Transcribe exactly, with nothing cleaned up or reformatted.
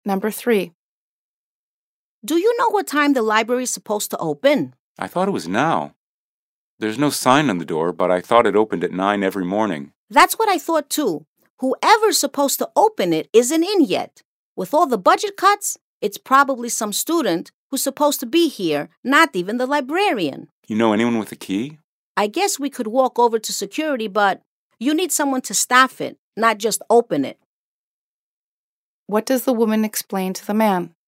Number three. Do you know what time the library is supposed to open? I thought it was now. There's no sign on the door, but I thought it opened at nine every morning. That's what I thought too. Whoever's supposed to open it isn't in yet. With all the budget cuts, it's probably some student who's supposed to be here, not even the librarian. You know anyone with a key? I guess we could walk over to security, but you need someone to staff it, not just open it. What does the woman explain to the man?